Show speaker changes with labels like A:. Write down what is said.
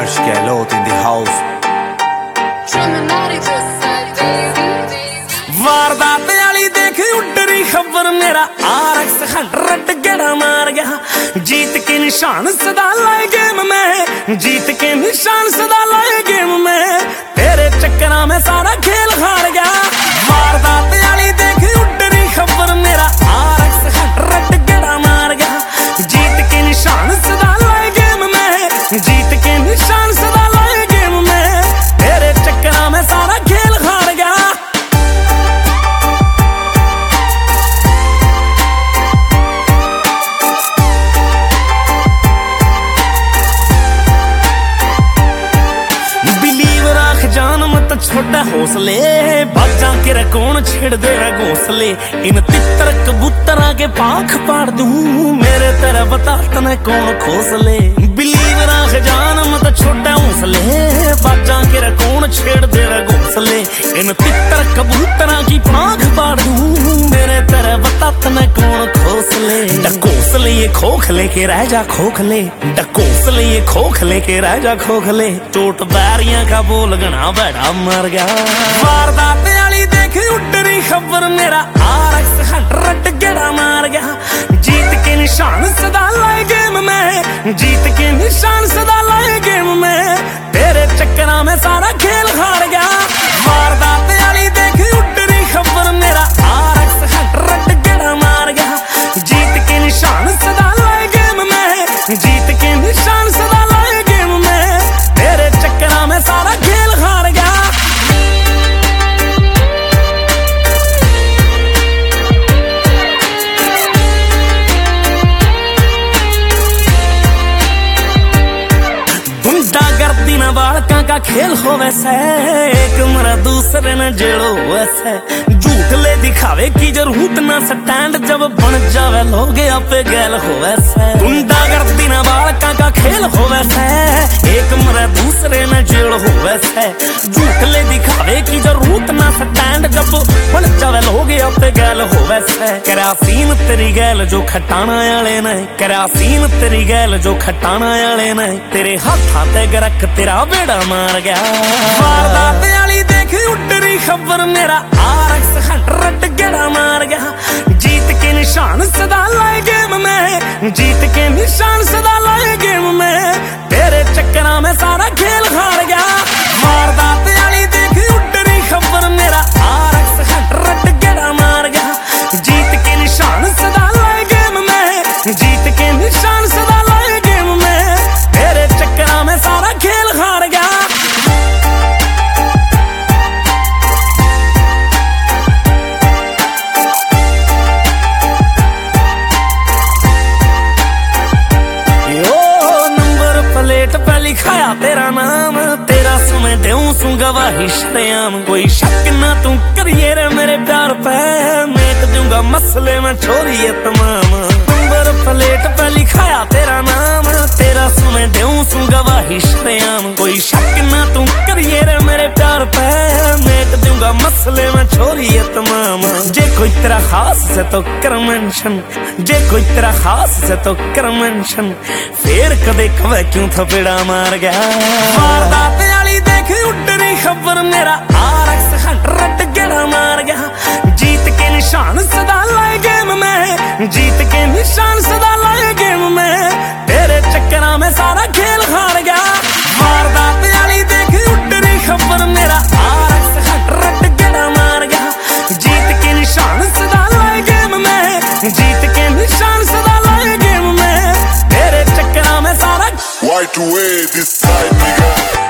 A: Harsh Gehlot in the house.
B: वारदात वाली देख उडरी खबर मेरा RX 100 गेड़ा मार गया। जीत के निशान सदा लाए गेम में, जीत के निशान सदा लाए गेम में, तेरे चक्करा में सारा खेल हार गया। वारदात वाली देख उडरी खबर मेरा RX 100 गेड़ा मार गया। जीत के निशान सदा लाए गेम में, जीत के निशान सदा लाए गेम में, तेरे चक्करा में सारा खेल हार गया। जान मत छोटा हौसले, बाजा के कौन छेड़ दे घोंसले। इन तितर कबूतरा के पाख पाड़ दूं, मेरे तेरा बता तने कौन खोसले। बिलीव राख जान मत छोटा हौसले, बाजा के कौन छेड़ दे घोंसले। इन तितर कबूतरा की पाख पाड़ दूं, मेरे तेरा बता तने कौन खोसले। डकोसले ये खोखले के रह जा खोखले, डकोसले ये खोखले के रह जा खोखले। चोट बैरियां का बोल गना बड़ा मर गया। वारदात वाली देख उडरी खबर मेरा RX 100 गेड़ा मार गया। जीत के निशान सदा लाए गेम में, जीत के निशान सदा लाए गेम में, तेरे चक्करा में सारा खेल हार गया। वारदात वाली देख उडरी खबर मेरा RX 100 गेड़ा मार गया। जीत के निशान सदा लाए गेम में, जीत के निशान सदा लाए गेम में, तेरे चक्करा में सारा खेल हार गया। गुंडागर्दी ना बालका का खेल हो वैसे, एक मरा दूसरे न जेड़ो वैसे। झूठ ले दिखावे की जरूरत ना स्टैंड, जब बन जावे लोग आपे गैल हो वैसे। गुंडागर्दी ना बालका का खेल हो वैसे, एक मरा दूसरे न जेड़ो हो वैसे। झूठ ले दिखावे की जरूरत ना स्टैंड, जब बन जावे लोग आपे गैल हो वैसे। करासीन तेरी गैल जो खटाना आले ने, करासीन तेरी गैल जो खटाना आले ने, तेरे हाथा ते गरक तेरा बेड़ा मार गया। वारदात वाली देख उडरी खबर मेरा RX 100 गेड़ा मार गया। जीत के निशान सदा लाए गेम में, जीत के निशान सदा लाए गेम में, तेरे चक्करा में सारा खेल हार गया। वारदात वाली देख उडरी खबर मेरा RX 100 गेड़ा मार गया। जीत के निशान सदा लाए गेम में, जीत के निशान सदा लाए गेम में, तेरे चक्करा में सारा खेल हार गया। प्लेट पे लिखाया तेरा नाम, तेरा सुने दूं सू गवाही शरेआम। कोई शक ना तू करिए रे मेरे प्यार पे, मेट दूंगा मसले में छोड़िए तमाम। नंबर प्लेट पे लिखाया तेरा नाम, तेरा सुने दूं सू गवाही शरेआम। कोई शक ना तू करिए रे मेरे प्यार पे, मेट दूंगा मसले में छोड़िए तमाम। जे कोई तेरा खास है तो कर मेंशन, जे कोई तेरा खास है तो कर मेंशन, फिर कदे कवे क्यों थपेड़ा मार गया। वारदात वाली देख उडरी खबर मेरा RX 100 गेड़ा मार गया। जीत के निशान सदा लाए गेम में, जीत के निशान सदा लाए गेम में, तेरे चक्करा में सारा खेल हार गया। वारदात वाली देख उडरी खबर मेरा RX 100 गेड़ा मार गया। जीत के निशान सदा लाए गेम में, जीत के निशान सदा लाए गेम में, तेरे चक्करा में सारा
C: Y2A this side nigga।